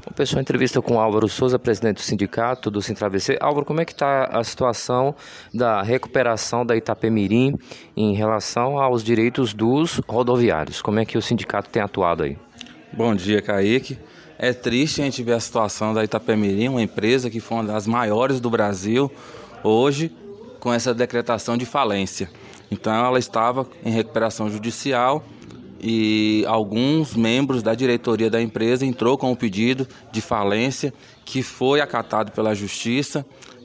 O pessoal entrevista com o Álvaro Souza, presidente do sindicato do Sintra-ABC. Álvaro, como é que está a situação da recuperação da Itapemirim em relação aos direitos dos rodoviários? Como é que o sindicato tem atuado aí? Bom dia, Kaique. É triste a gente ver a situação da Itapemirim, uma empresa que foi uma das maiores do Brasil, hoje com essa decretação de falência. Então ela estava em recuperação judicial e alguns membros da diretoria da empresa entrou com o pedido de falência que foi acatado pela justiça.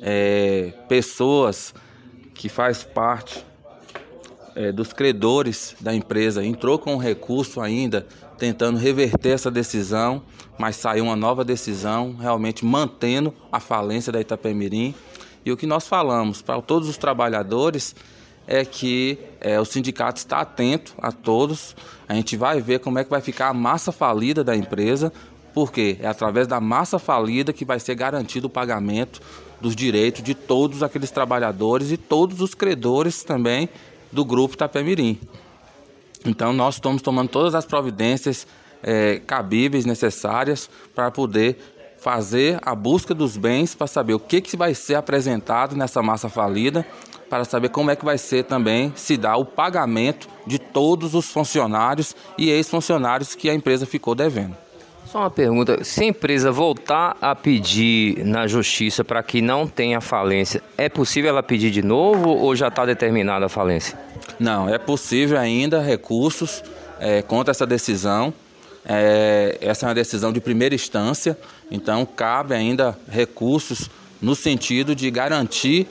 Pessoas que faz parte dos credores da empresa entrou com um recurso ainda tentando reverter essa decisão, mas saiu uma nova decisão realmente mantendo a falência da Itapemirim. E o que nós falamos para todos os trabalhadores é que o sindicato está atento a todos. A gente vai ver como é que vai ficar a massa falida da empresa, porque é através da massa falida que vai ser garantido o pagamento dos direitos de todos aqueles trabalhadores e todos os credores também do grupo Itapemirim. Então nós estamos tomando todas as providências cabíveis, necessárias para poder fazer a busca dos bens, para saber o que vai ser apresentado nessa massa falida, para saber como é que vai ser também, se dá o pagamento de todos os funcionários e ex-funcionários que a empresa ficou devendo. Só uma pergunta, se a empresa voltar a pedir na justiça para que não tenha falência, é possível ela pedir de novo ou já está determinada a falência? Não, é possível ainda recursos contra essa decisão. Essa é uma decisão de primeira instância, então cabe ainda recursos no sentido de garantir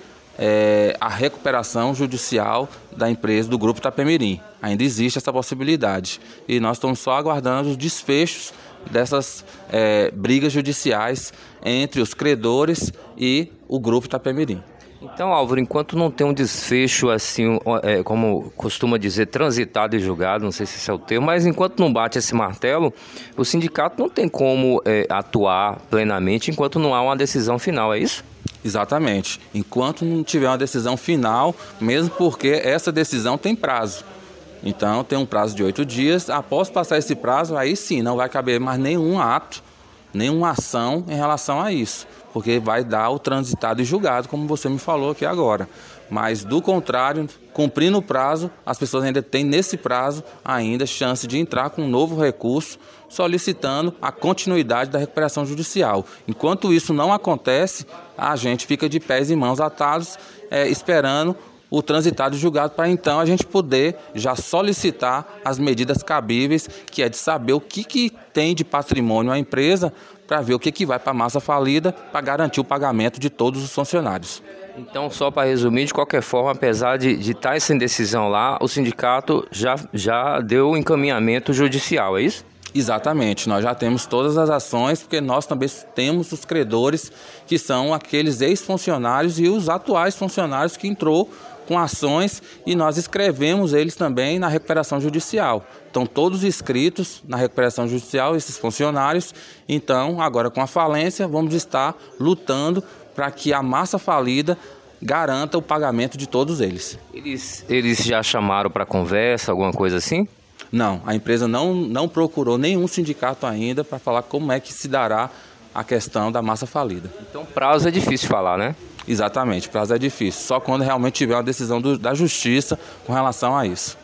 a recuperação judicial da empresa, do grupo Itapemirim. Ainda existe essa possibilidade e nós estamos só aguardando os desfechos dessas brigas judiciais entre os credores e o grupo Itapemirim. Então, Álvaro, enquanto não tem um desfecho assim, como costuma dizer, transitado e julgado, não sei se esse é o termo, mas enquanto não bate esse martelo, o sindicato não tem como atuar plenamente enquanto não há uma decisão final, é isso? Exatamente. Enquanto não tiver uma decisão final, mesmo porque essa decisão tem prazo. Então, tem um prazo de 8 dias. Após passar esse prazo, aí sim, não vai caber mais nenhum ato, nenhuma ação em relação a isso, porque vai dar o transitado e julgado, como você me falou aqui agora. Mas, do contrário, cumprindo o prazo, as pessoas ainda têm nesse prazo ainda chance de entrar com um novo recurso, solicitando a continuidade da recuperação judicial. Enquanto isso não acontece, a gente fica de pés e mãos atados, esperando o transitado e julgado para então a gente poder já solicitar as medidas cabíveis, que é de saber o que tem de patrimônio a empresa, para ver o que vai para a massa falida, para garantir o pagamento de todos os funcionários. Então, só para resumir, de qualquer forma, apesar de estar essa indecisão lá, o sindicato já deu o encaminhamento judicial, é isso? Exatamente, nós já temos todas as ações, porque nós também temos os credores, que são aqueles ex-funcionários e os atuais funcionários que entrou com ações e nós escrevemos eles também na recuperação judicial. Estão todos inscritos na recuperação judicial, esses funcionários. Então, agora com a falência, vamos estar lutando para que a massa falida garanta o pagamento de todos eles. Eles já chamaram para conversa, alguma coisa assim? Não, a empresa não procurou nenhum sindicato ainda para falar como é que se dará a questão da massa falida. Então, prazo é difícil falar, né? Exatamente, prazo é difícil. Só quando realmente tiver uma decisão da justiça com relação a isso.